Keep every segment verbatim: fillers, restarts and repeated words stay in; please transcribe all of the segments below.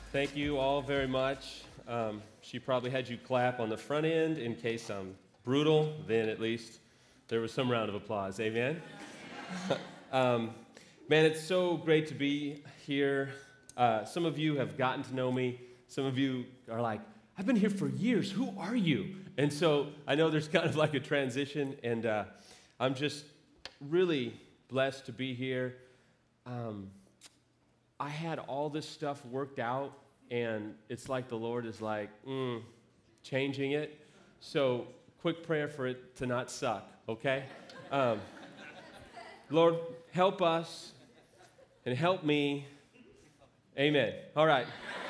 Thank you all very much. Um, she probably had you clap on the front end in case I'm brutal. Then at least there was some round of applause. Amen? um, man, it's so great to be here. Uh, some of you have gotten to know me. Some of you are like, I've been here for years. Who are you? And so I know there's kind of like a transition, and uh, I'm just really blessed to be here. Um, I had all this stuff worked out, and it's like the Lord is like, mm, changing it. So quick prayer for it to not suck, okay? Um, Lord, help us and help me. Amen. All right.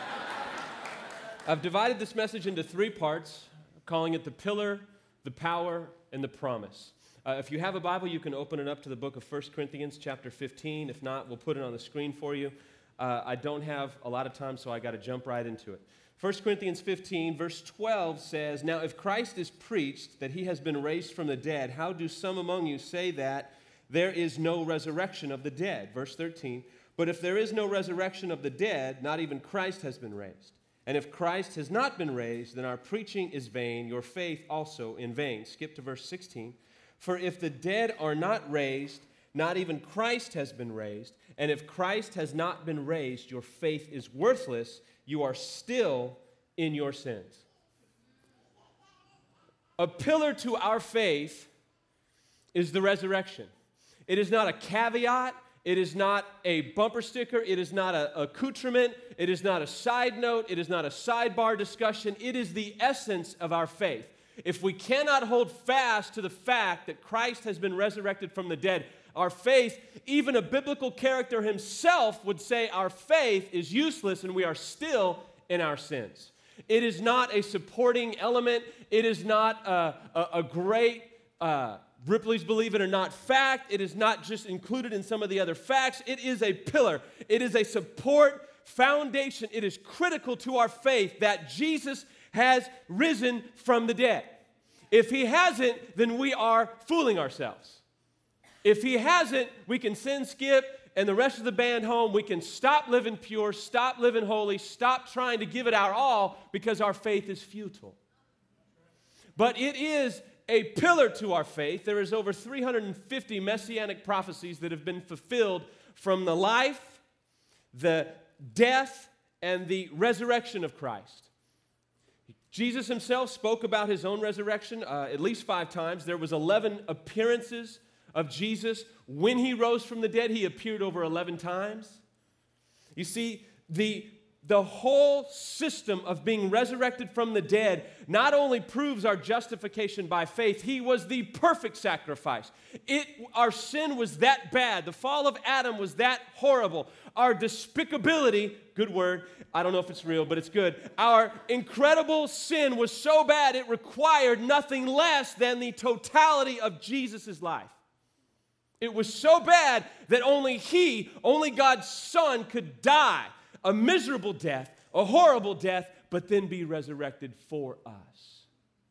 I've divided this message into three parts, calling it the pillar, the power, and the promise. Uh, if you have a Bible, you can open it up to the book of First Corinthians chapter fifteen. If not, we'll put it on the screen for you. Uh, I don't have a lot of time, so I got to jump right into it. First Corinthians fifteen, verse twelve says, "Now if Christ is preached that he has been raised from the dead, how do some among you say that there is no resurrection of the dead?" Verse thirteen, "But if there is no resurrection of the dead, not even Christ has been raised. And if Christ has not been raised, then our preaching is vain, your faith also in vain." Skip to verse sixteen. "For if the dead are not raised, not even Christ has been raised. And if Christ has not been raised, your faith is worthless. You are still in your sins." A pillar to our faith is the resurrection. It is not a caveat. It is not a bumper sticker. It is not an accoutrement. It is not a side note. It is not a sidebar discussion. It is the essence of our faith. If we cannot hold fast to the fact that Christ has been resurrected from the dead, our faith, even a biblical character himself would say our faith is useless and we are still in our sins. It is not a supporting element. It is not a, a, a great uh, Ripley's Believe It or Not fact. It is not just included in some of the other facts. It is a pillar. It is a support foundation. It is critical to our faith that Jesus has risen from the dead. If he hasn't, then we are fooling ourselves. If he hasn't, we can send Skip and the rest of the band home. We can stop living pure, stop living holy, stop trying to give it our all because our faith is futile. But it is a pillar to our faith. There is over three hundred fifty messianic prophecies that have been fulfilled from the life, the death, and the resurrection of Christ. Jesus himself spoke about his own resurrection uh, at least five times. There was eleven appearances of Jesus. When he rose from the dead, he appeared over eleven times. You see, the, the whole system of being resurrected from the dead not only proves our justification by faith, he was the perfect sacrifice. It, our sin was that bad. The fall of Adam was that horrible. Our despicability, good word, I don't know if it's real, but it's good. Our incredible sin was so bad it required nothing less than the totality of Jesus' life. It was so bad that only he, only God's Son, could die a miserable death, a horrible death, but then be resurrected for us.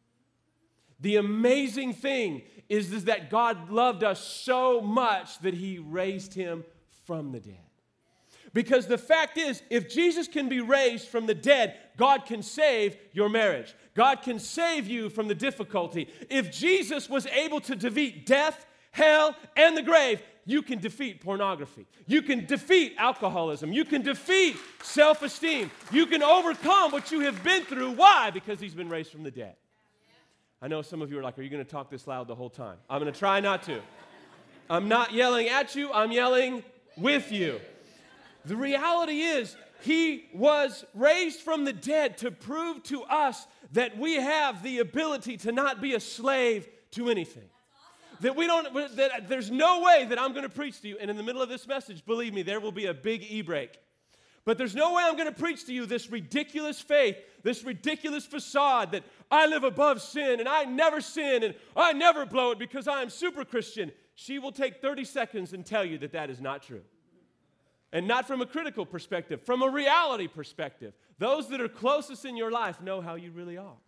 The amazing thing is, is that God loved us so much that he raised him from the dead. Because the fact is, if Jesus can be raised from the dead, God can save your marriage. God can save you from the difficulty. If Jesus was able to defeat death, hell, and the grave, you can defeat pornography. You can defeat alcoholism. You can defeat self-esteem. You can overcome what you have been through. Why? Because he's been raised from the dead. I know some of you are like, are you going to talk this loud the whole time? I'm going to try not to. I'm not yelling at you. I'm yelling with you. The reality is, he was raised from the dead to prove to us that we have the ability to not be a slave to anything. That we don't, that there's no way that I'm going to preach to you. And in the middle of this message, believe me, there will be a big e-break. But there's no way I'm going to preach to you this ridiculous faith, this ridiculous facade that I live above sin and I never sin and I never blow it because I am super Christian. She will take thirty seconds and tell you that that is not true. And not from a critical perspective, from a reality perspective. Those that are closest in your life know how you really are.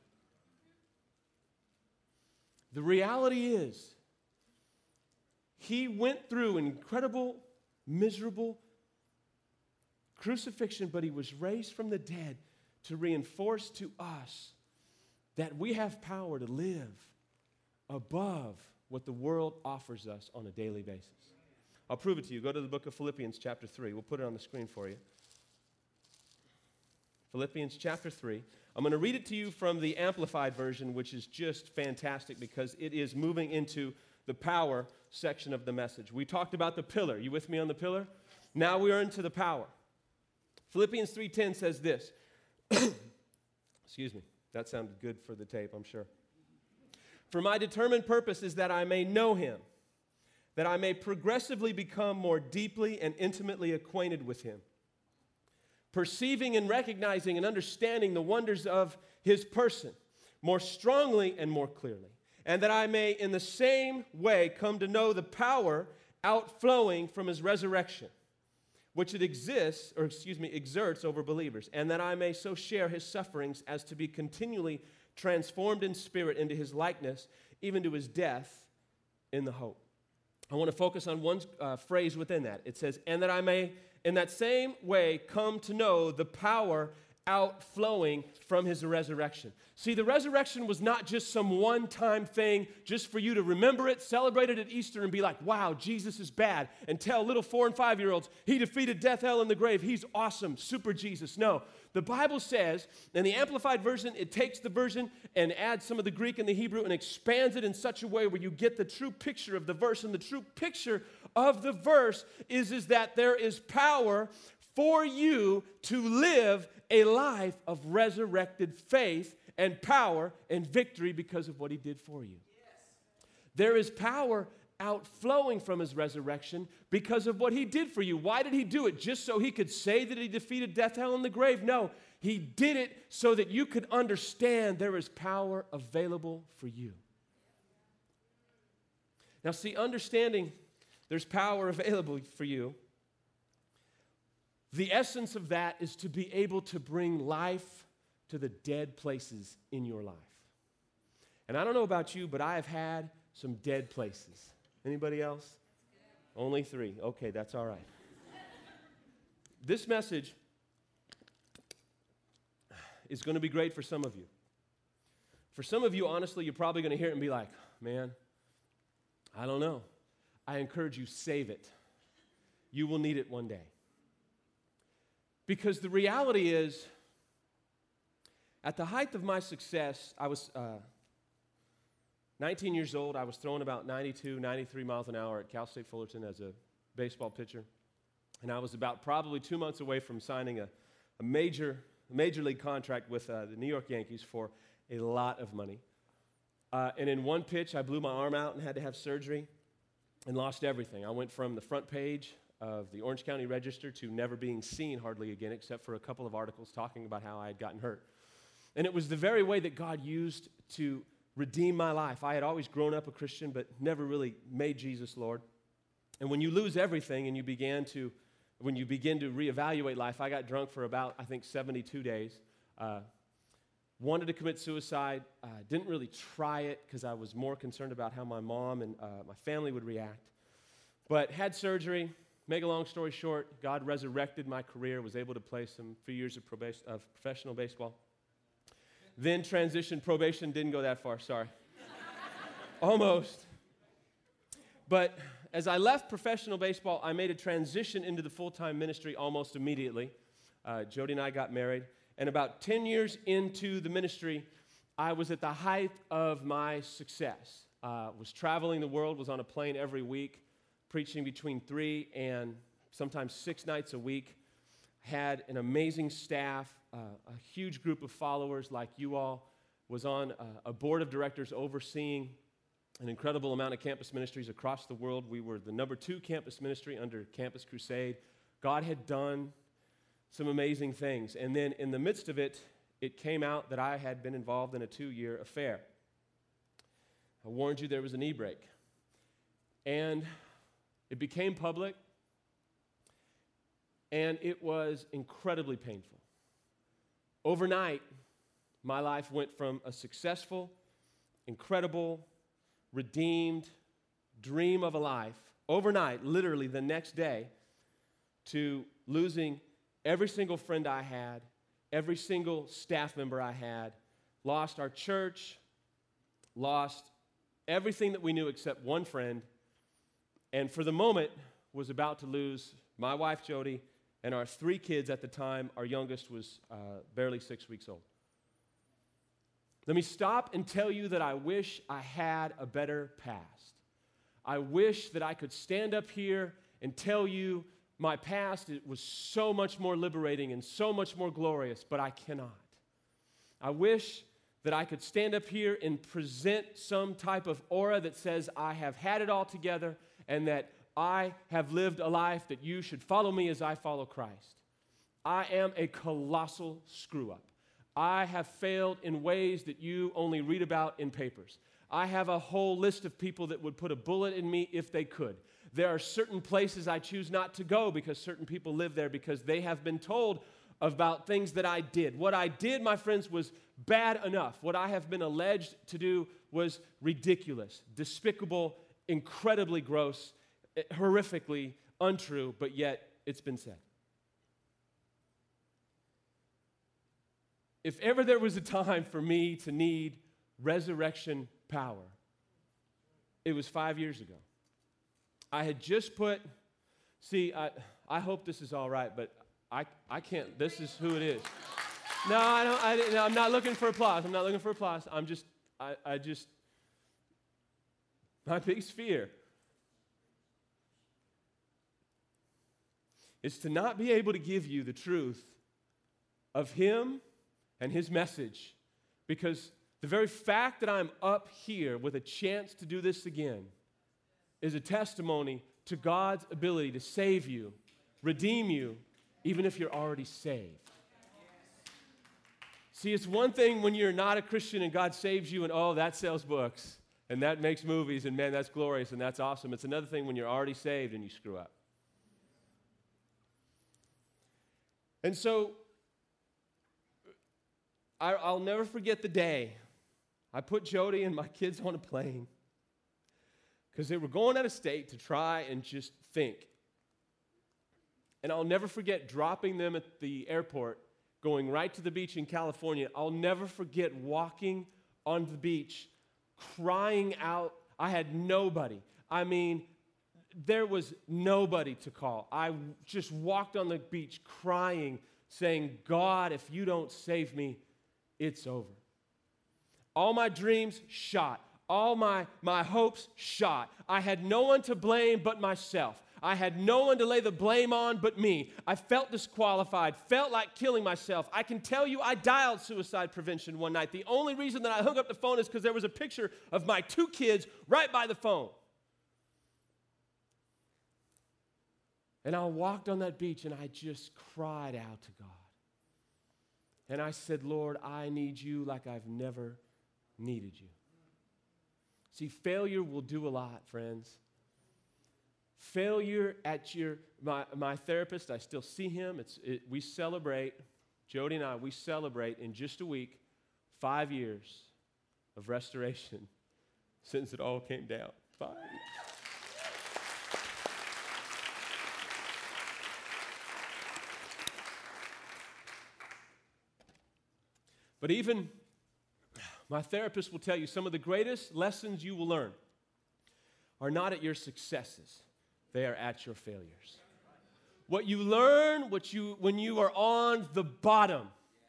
The reality is, he went through incredible, miserable, crucifixion, but he was raised from the dead to reinforce to us that we have power to live above what the world offers us on a daily basis. I'll prove it to you. Go to the book of Philippians chapter three. We'll put it on the screen for you. Philippians chapter three. I'm going to read it to you from the Amplified version, which is just fantastic because it is moving into the power section of the message. We talked about the pillar. You with me on the pillar? Now we are into the power. Philippians three ten says this. Excuse me. That sounded good for the tape, I'm sure. For my determined purpose is that I may know him, that I may progressively become more deeply and intimately acquainted with him, perceiving and recognizing and understanding the wonders of his person more strongly and more clearly, and that I may in the same way come to know the power outflowing from his resurrection, which it exists, or excuse me, exerts over believers, and that I may so share his sufferings as to be continually transformed in spirit into his likeness, even to his death in the hope. I want to focus on one uh, phrase within that. It says, and that I may in that same way come to know the power outflowing from his resurrection. See, the resurrection was not just some one-time thing just for you to remember it, celebrate it at Easter, and be like, wow, Jesus is bad, and tell little four and five-year-olds, he defeated death, hell, and the grave. He's awesome, super Jesus. No, the Bible says, in the Amplified version, it takes the version and adds some of the Greek and the Hebrew and expands it in such a way where you get the true picture of the verse, and the true picture of the verse is, is that there is power for you to live a life of resurrected faith and power and victory because of what he did for you. Yes. There is power outflowing from his resurrection because of what he did for you. Why did he do it? Just so he could say that he defeated death, hell, and the grave? No, he did it so that you could understand there is power available for you. Now, see, understanding there's power available for you, the essence of that is to be able to bring life to the dead places in your life. And I don't know about you, but I have had some dead places. Anybody else? Only three. Okay, that's all right. This message is going to be great for some of you. For some of you, honestly, you're probably going to hear it and be like, man, I don't know. I encourage you, save it. You will need it one day. Because the reality is, at the height of my success, I was uh, nineteen years old. I was throwing about ninety-two, ninety-three miles an hour at Cal State Fullerton as a baseball pitcher. And I was about probably two months away from signing a, a major, major league contract with uh, the New York Yankees for a lot of money. Uh, and in one pitch, I blew my arm out and had to have surgery and lost everything. I went from the front page of the Orange County Register to never being seen hardly again, except for a couple of articles talking about how I had gotten hurt. And it was the very way that God used to redeem my life. I had always grown up a Christian, but never really made Jesus Lord. And when you lose everything and you began to, when you begin to reevaluate life, I got drunk for about, I think, seventy-two days. Uh, wanted to commit suicide. Uh, didn't really try it because I was more concerned about how my mom and uh, my family would react. But had surgery. Make a long story short, God resurrected my career, was able to play some few years of, probation, of professional baseball. Then transitioned, probation didn't go that far, sorry. Almost. But as I left professional baseball, I made a transition into the full-time ministry almost immediately. Uh, Jody and I got married, and about ten years into the ministry, I was at the height of my success. Uh, was traveling the world, was on a plane every week, preaching between three and sometimes six nights a week. Had an amazing staff, uh, a huge group of followers like you all. Was on uh, a board of directors overseeing an incredible amount of campus ministries across the world. We were the number two campus ministry under Campus Crusade. God had done some amazing things. And then in the midst of it, it came out that I had been involved in a two-year affair. I warned you there was an e-break. And it became public, and it was incredibly painful. Overnight, my life went from a successful, incredible, redeemed dream of a life, overnight, literally the next day, to losing every single friend I had, every single staff member I had, lost our church, lost everything that we knew except one friend, and for the moment was about to lose my wife, Jody, and our three kids at the time. Our youngest was uh, barely six weeks old. Let me stop and tell you that I wish I had a better past. I wish that I could stand up here and tell you my past, it was so much more liberating and so much more glorious, but I cannot. I wish that I could stand up here and present some type of aura that says I have had it all together and that I have lived a life that you should follow me as I follow Christ. I am a colossal screw-up. I have failed in ways that you only read about in papers. I have a whole list of people that would put a bullet in me if they could. There are certain places I choose not to go because certain people live there because they have been told about things that I did. What I did, my friends, was bad enough. What I have been alleged to do was ridiculous, despicable, incredibly gross, horrifically untrue, but yet it's been said. If ever there was a time for me to need resurrection power, it was five years ago. I had just put, see, I, I hope this is all right, but I, I can't, this is who it is. No, I don't, I, no, I'm not looking for applause. I'm not looking for applause. I'm just, I, I just, my biggest fear is to not be able to give you the truth of Him and His message, because the very fact that I'm up here with a chance to do this again is a testimony to God's ability to save you, redeem you, even if you're already saved. See, it's one thing when you're not a Christian and God saves you and, oh, that sells books and that makes movies and, man, that's glorious and that's awesome. It's another thing when you're already saved and you screw up. And so I, I'll never forget the day I put Jody and my kids on a plane because they were going out of state to try and just think. And I'll never forget dropping them at the airport, going right to the beach in California. I'll never forget walking on the beach, crying out. I had nobody. I mean, there was nobody to call. I just walked on the beach crying, saying, God, if you don't save me, it's over. All my dreams shot. All my, my hopes shot. I had no one to blame but myself. I had no one to lay the blame on but me. I felt disqualified, felt like killing myself. I can tell you I dialed suicide prevention one night. The only reason that I hung up the phone is because there was a picture of my two kids right by the phone. And I walked on that beach and I just cried out to God. And I said, Lord, I need you like I've never needed you. See, failure will do a lot, friends. Failure at your, my, my therapist, I still see him. It's, it, we celebrate, Jody and I, we celebrate in just a week, five years of restoration since it all came down. Five years. But even my therapist will tell you some of the greatest lessons you will learn are not at your successes. They are at your failures. What you learn what you, when you are on the bottom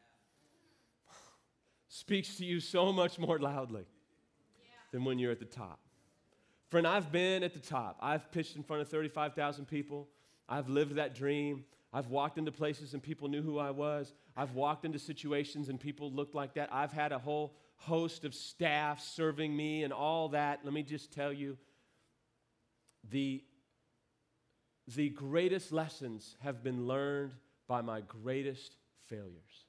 speaks to you so much more loudly than when you're at the top. Friend, I've been at the top. I've pitched in front of thirty-five thousand people. I've lived that dream. I've walked into places and people knew who I was. I've walked into situations and people looked like that. I've had a whole host of staff serving me and all that. Let me just tell you, the, the greatest lessons have been learned by my greatest failures.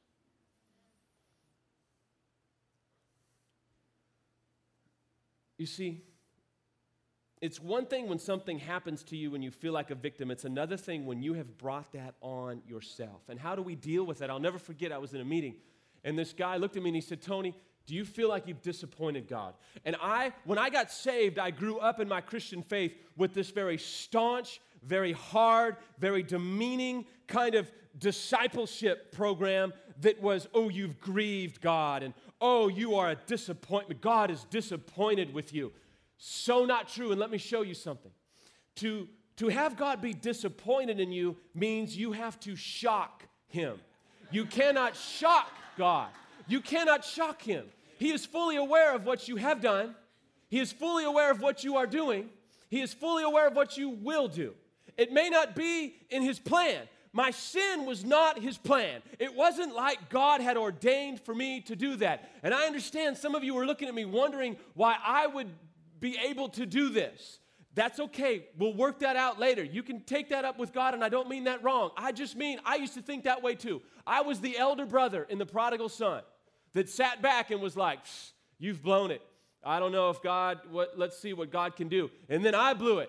You see, it's one thing when something happens to you and you feel like a victim. It's another thing when you have brought that on yourself. And how do we deal with that? I'll never forget, I was in a meeting, and this guy looked at me and he said, Tony, do you feel like you've disappointed God? And I, when I got saved, I grew up in my Christian faith with this very staunch very hard, very demeaning kind of discipleship program that was, oh, you've grieved God, and oh, you are a disappointment. God is disappointed with you. So not true, and let me show you something. To, to have God be disappointed in you means you have to shock Him. You cannot shock God. You cannot shock Him. He is fully aware of what you have done. He is fully aware of what you are doing. He is fully aware of what you will do. It may not be in His plan. My sin was not His plan. It wasn't like God had ordained for me to do that. And I understand some of you are looking at me wondering why I would be able to do this. That's okay. We'll work that out later. You can take that up with God, and I don't mean that wrong. I just mean I used to think that way too. I was the elder brother in the prodigal son that sat back and was like, you've blown it. I don't know if God, what, let's see what God can do. And then I blew it.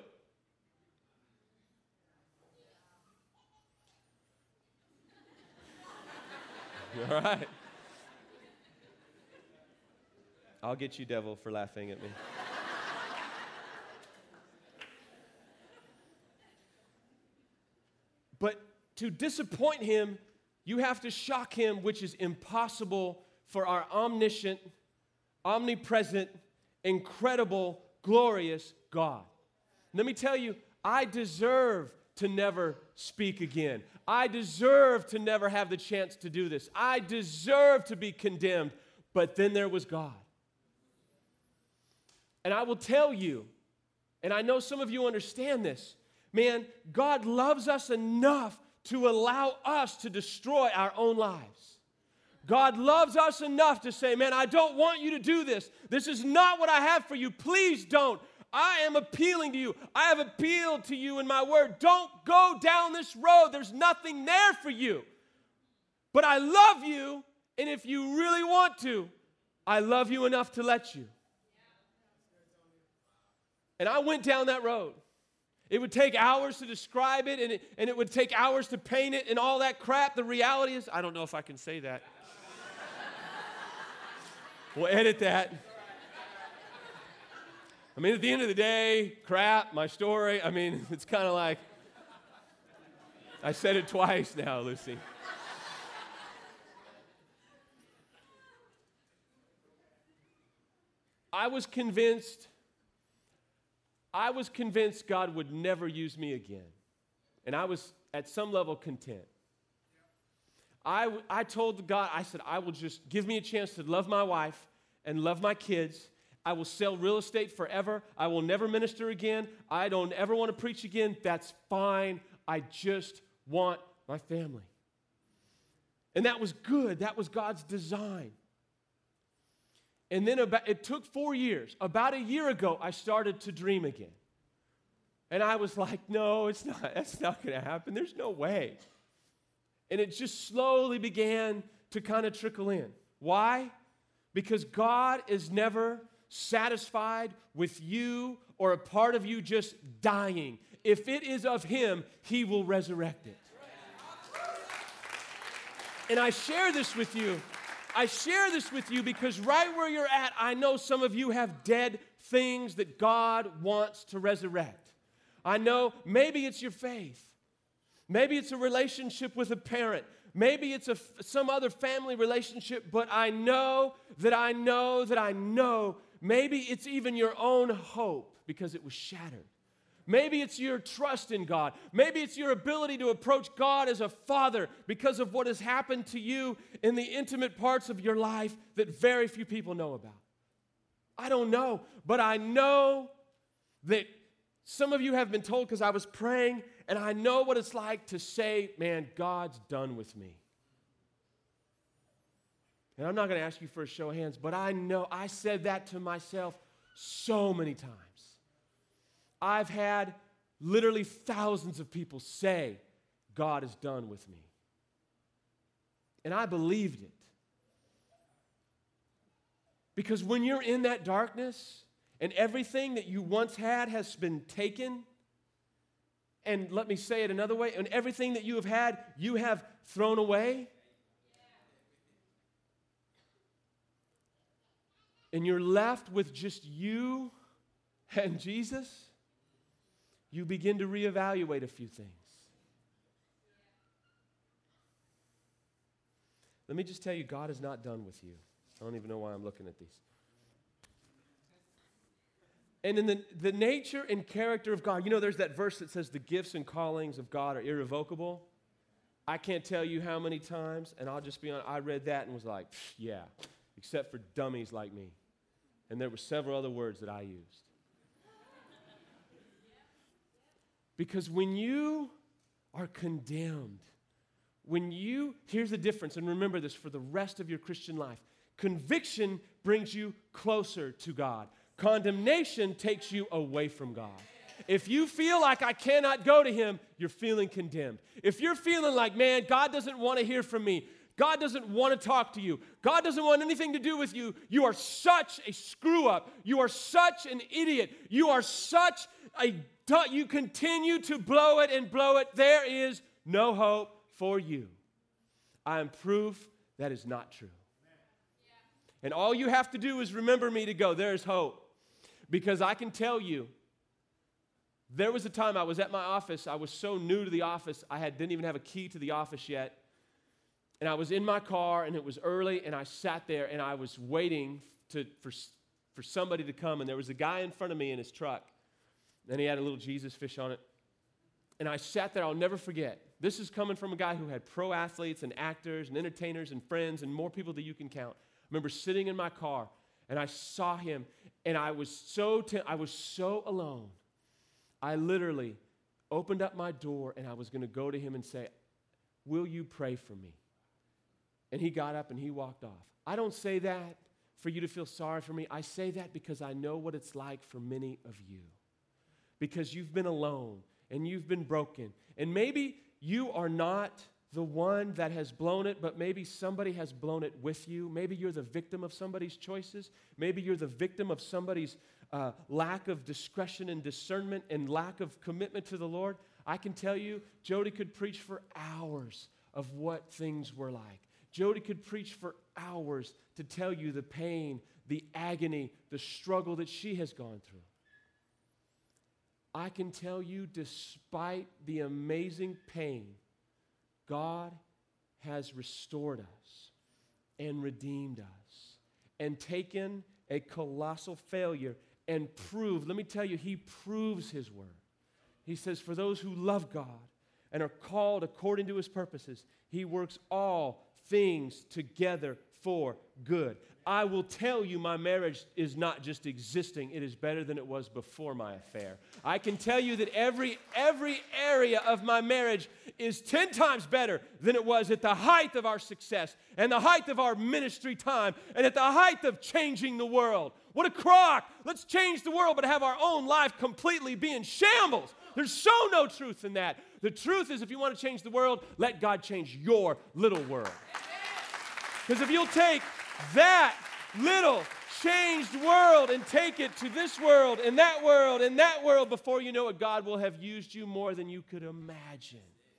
All right. I'll get you, devil, for laughing at me. But to disappoint Him, you have to shock Him, which is impossible for our omniscient, omnipresent, incredible, glorious God. Let me tell you, I deserve to never speak again. I deserve to never have the chance to do this. I deserve to be condemned. But then there was God. And I will tell you, and I know some of you understand this, man, God loves us enough to allow us to destroy our own lives. God loves us enough to say, man, I don't want you to do this. This is not what I have for you. Please don't. I am appealing to you. I have appealed to you in my word. Don't go down this road. There's nothing there for you. But I love you, and if you really want to, I love you enough to let you. And I went down that road. It would take hours to describe it, and it, and it would take hours to paint it and all that crap. The reality is, I don't know if I can say that. We'll edit that. I mean, at the end of the day, crap, my story, I mean, it's kind of like, I said it twice now, Lucy. I was convinced, I was convinced God would never use me again. And I was, at some level, content. I, I told God, I said, I will just give me a chance to love my wife and love my kids. I will sell real estate forever. I will never minister again. I don't ever want to preach again. That's fine. I just want my family. And that was good. That was God's design. And then about, it took four years. About a year ago, I started to dream again. And I was like, no, it's not. That's not going to happen. There's no way. And it just slowly began to kind of trickle in. Why? Because God is never satisfied with you or a part of you just dying. If it is of Him, He will resurrect it. And I share this with you. I share this with you because right where you're at, I know some of you have dead things that God wants to resurrect. I know maybe it's your faith. Maybe it's a relationship with a parent. Maybe it's a, some other family relationship, but I know that I know that I know maybe it's even your own hope because it was shattered. Maybe it's your trust in God. Maybe it's your ability to approach God as a father because of what has happened to you in the intimate parts of your life that very few people know about. I don't know, but I know that some of you have been told because I was praying, and I know what it's like to say, man, God's done with me. And I'm not going to ask you for a show of hands, but I know I said that to myself so many times. I've had literally thousands of people say, God is done with me. And I believed it. Because when you're in that darkness and everything that you once had has been taken, and let me say it another way, and everything that you have had, you have thrown away, and you're left with just you and Jesus, you begin to reevaluate a few things. Let me just tell you, God is not done with you. I don't even know why I'm looking at these. And in the, the nature and character of God, you know, there's that verse that says the gifts and callings of God are irrevocable. I can't tell you how many times, and I'll just be honest, I read that and was like, yeah, except for dummies like me. And there were several other words that I used. Because when you are condemned, when you, here's the difference, and remember this for the rest of your Christian life. Conviction brings you closer to God. Condemnation takes you away from God. If you feel like I cannot go to Him, you're feeling condemned. If you're feeling like, man, God doesn't want to hear from me, God doesn't want to talk to you, God doesn't want anything to do with you, you are such a screw up, you are such an idiot, you are such a, you continue to blow it and blow it, there is no hope for you. I am proof that is not true. And all you have to do is remember me to go, there's hope. Because I can tell you, there was a time I was at my office. I was so new to the office, I had, didn't even have a key to the office yet. And I was in my car, and it was early, and I sat there, and I was waiting to, for, for somebody to come. And there was a guy in front of me in his truck, and he had a little Jesus fish on it. And I sat there, I'll never forget. This is coming from a guy who had pro athletes and actors and entertainers and friends and more people than you can count. I remember sitting in my car, and I saw him, and I was so t- I was so alone. I literally opened up my door, and I was going to go to him and say, will you pray for me? And he got up, and he walked off. I don't say that for you to feel sorry for me. I say that because I know what it's like for many of you. Because you've been alone, and you've been broken. And maybe you are not the one that has blown it, but maybe somebody has blown it with you. Maybe you're the victim of somebody's choices. Maybe you're the victim of somebody's uh, lack of discretion and discernment and lack of commitment to the Lord. I can tell you, Jody could preach for hours of what things were like. Jody could preach for hours to tell you the pain, the agony, the struggle that she has gone through. I can tell you, despite the amazing pain, God has restored us and redeemed us and taken a colossal failure and proved, let me tell you, He proves His word. He says, for those who love God and are called according to His purposes, He works all things together for good. I will tell you, my marriage is not just existing, it is better than it was before my affair. I can tell you that every, every area of my marriage is ten times better than it was at the height of our success and the height of our ministry time and at the height of changing the world. What a crock! Let's change the world, but have our own life completely be in shambles. There's so no truth in that. The truth is, if you want to change the world, let God change your little world. Because if you'll take that little changed world and take it to this world and that world and that world, before you know it, God will have used you more than you could imagine.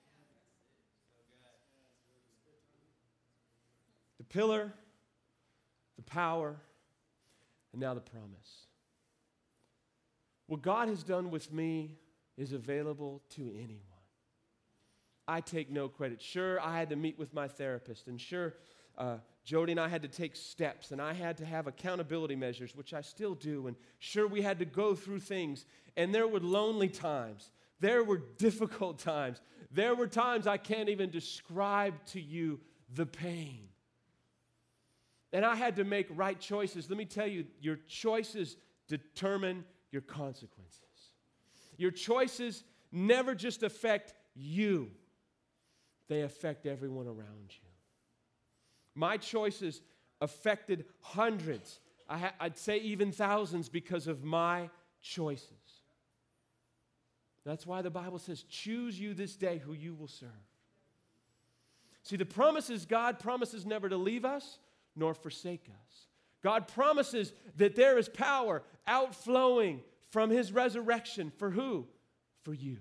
The pillar, the power, and now the promise. What God has done with me is available to anyone. I take no credit. Sure, I had to meet with my therapist, and sure, uh, Jody and I had to take steps, and I had to have accountability measures, which I still do, and sure, we had to go through things, and there were lonely times. There were difficult times. There were times I can't even describe to you the pain. And I had to make right choices. Let me tell you, your choices determine your consequences. Your choices never just affect you. They affect everyone around you. My choices affected hundreds, I ha- I'd say even thousands, because of my choices. That's why the Bible says, choose you this day who you will serve. See, the promise is God promises never to leave us nor forsake us. God promises that there is power outflowing from His resurrection. For who? For you.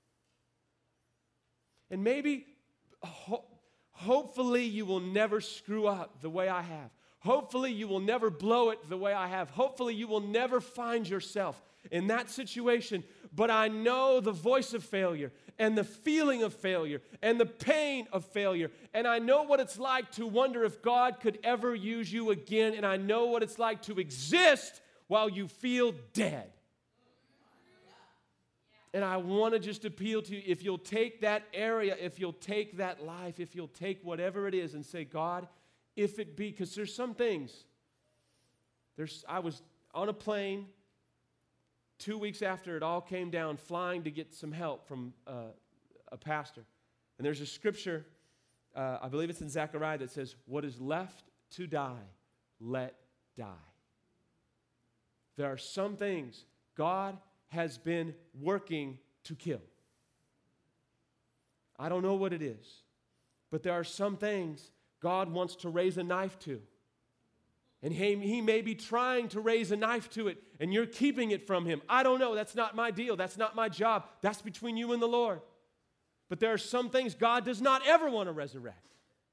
And maybe, ho- hopefully, you will never screw up the way I have. Hopefully, you will never blow it the way I have. Hopefully, you will never find yourself in that situation. but I know the voice of failure and the feeling of failure and the pain of failure. And I know what it's like to wonder if God could ever use you again. And I know what it's like to exist while you feel dead. And I want to just appeal to you, if you'll take that area, if you'll take that life, if you'll take whatever it is and say, God, if it be, because there's some things. There's, I was on a plane two weeks after it all came down, flying to get some help from uh, a pastor. And there's a scripture, uh, I believe it's in Zechariah, that says, what is left to die, let die. There are some things God has been working to kill. I don't know what it is, but there are some things God wants to raise a knife to. And he, he may be trying to raise a knife to it, and you're keeping it from him. I don't know. That's not my deal. That's not my job. That's between you and the Lord. But there are some things God does not ever want to resurrect.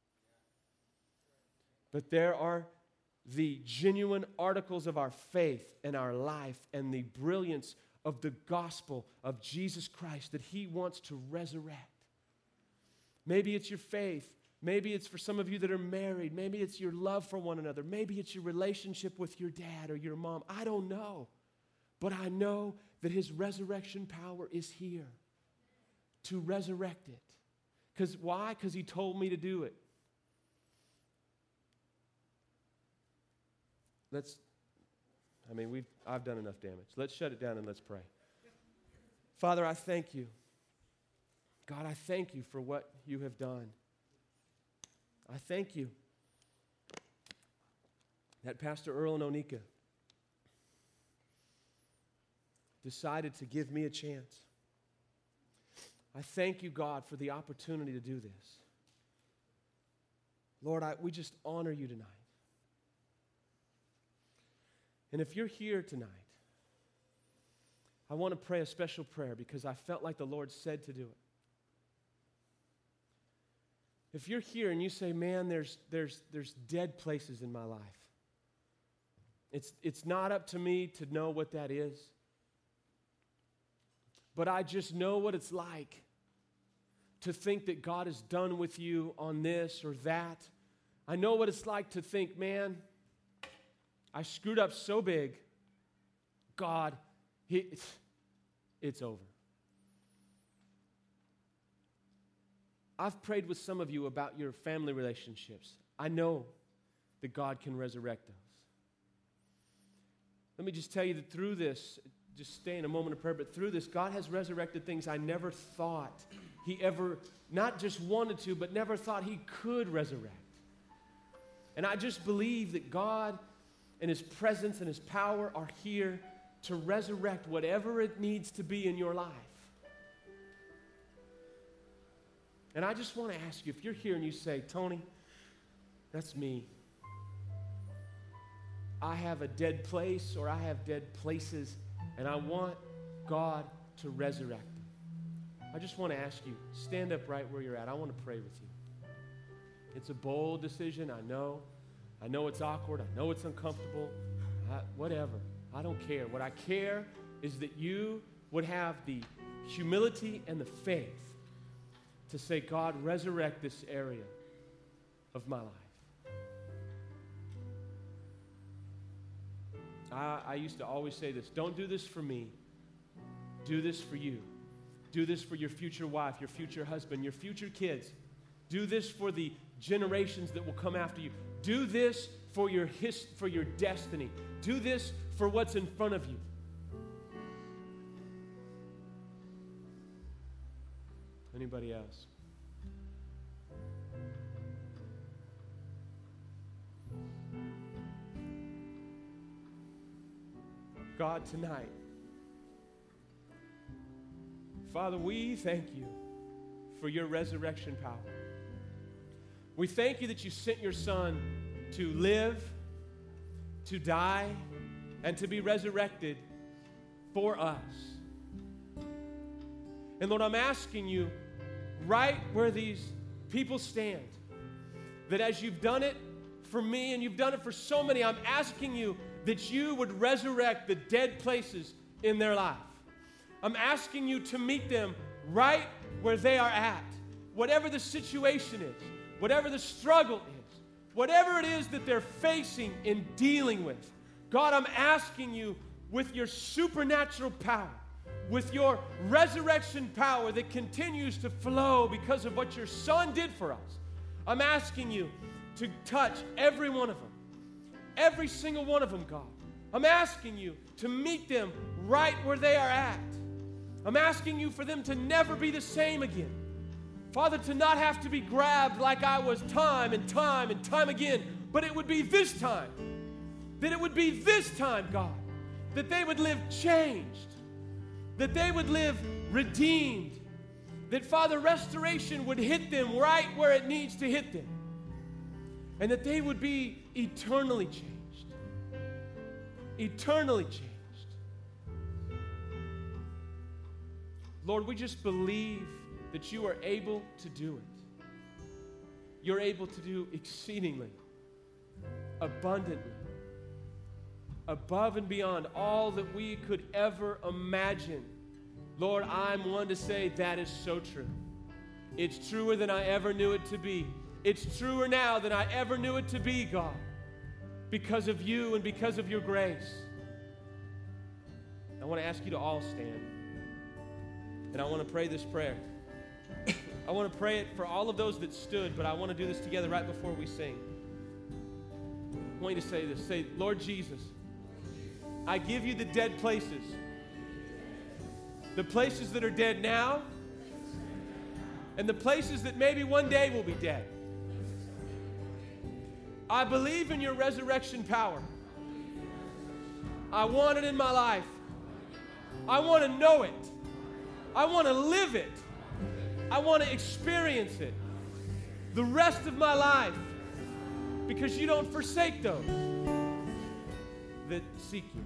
But there are the genuine articles of our faith and our life and the brilliance of the gospel of Jesus Christ that he wants to resurrect. Maybe it's your faith. Maybe it's for some of you that are married. Maybe it's your love for one another. Maybe it's your relationship with your dad or your mom. I don't know. But I know that his resurrection power is here to resurrect it. Because why? Because he told me to do it. Let's, I mean, we've, I've done enough damage. Let's shut it down and let's pray. Father, I thank you. God, I thank you for what you have done. I thank you that Pastor Earl and Onika decided to give me a chance. I thank you, God, for the opportunity to do this. Lord, I, we just honor you tonight. And if you're here tonight, I want to pray a special prayer because I felt like the Lord said to do it. If you're here and you say, man, there's, there's, there's dead places in my life. It's, it's not up to me to know what that is. But I just know what it's like to think that God is done with you on this or that. I know what it's like to think, man, I screwed up so big. God, he, it's over. I've prayed with some of you about your family relationships. I know that God can resurrect those. Let me just tell you that through this, just stay in a moment of prayer, but through this, God has resurrected things I never thought he ever, not just wanted to, but never thought he could resurrect. And I just believe that God and his presence and his power are here to resurrect whatever it needs to be in your life. And I just want to ask you, if you're here and you say, Tony, that's me. I have a dead place or I have dead places and I want God to resurrect them. I just want to ask you, stand up right where you're at. I want to pray with you. It's a bold decision, I know. I know it's awkward. I know it's uncomfortable. I, whatever. I don't care. What I care is that you would have the humility and the faith to say, God, resurrect this area of my life. I, I used to always say this, don't do this for me. Do this for you. Do this for your future wife, your future husband, your future kids. Do this for the generations that will come after you. Do this for your his, for your destiny. Do this for what's in front of you. Anybody else? God, tonight, Father, we thank you for your resurrection power. We thank you that you sent your Son to live, to die, and to be resurrected for us. And Lord, I'm asking you, right where these people stand, that as you've done it for me and you've done it for so many, I'm asking you that you would resurrect the dead places in their life. I'm asking you to meet them right where they are at. Whatever the situation is, whatever the struggle is, whatever it is that they're facing and dealing with, God, I'm asking you with your supernatural power, with your resurrection power that continues to flow because of what your Son did for us, I'm asking you to touch every one of them, every single one of them, God. I'm asking you to meet them right where they are at. I'm asking you for them to never be the same again. Father, to not have to be grabbed like I was time and time and time again, but it would be this time. That it would be this time, God, that they would live changed, that they would live redeemed, that, Father, restoration would hit them right where it needs to hit them, and that they would be eternally changed, eternally changed. Lord, we just believe that you are able to do it. You're able to do exceedingly, abundantly, above and beyond all that we could ever imagine. Lord, I'm one to say that is so true. It's truer than I ever knew it to be. It's truer now than I ever knew it to be, God, because of you and because of your grace. I want to ask you to all stand. And I want to pray this prayer. I want to pray it for all of those that stood, but I want to do this together right before we sing. I want you to say this. Say, Lord Jesus, I give you the dead places. The places that are dead now, and the places that maybe one day will be dead. I believe in your resurrection power. I want it in my life. I want to know it. I want to live it. I want to experience it the rest of my life, because you don't forsake those that seek you.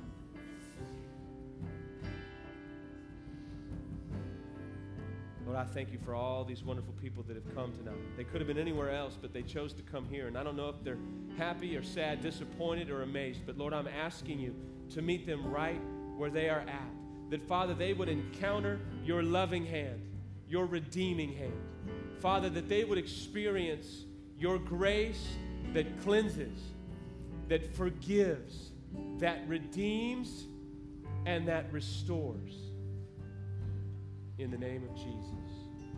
Lord, I thank you for all these wonderful people that have come tonight. They could have been anywhere else, but they chose to come here. And I don't know if they're happy or sad, disappointed or amazed, but Lord, I'm asking you to meet them right where they are at. That, Father, they would encounter your loving hand, your redeeming hand. Father, that they would experience your grace that cleanses, that forgives, that redeems, and that restores. In the name of Jesus.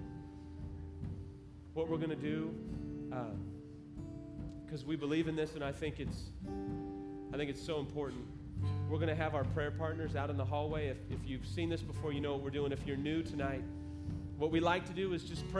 What we're going to do, because uh, we believe in this, and I think it's, I think it's so important. We're going to have our prayer partners out in the hallway. If, if you've seen this before, you know what we're doing. If you're new tonight, what we like to do is just pray.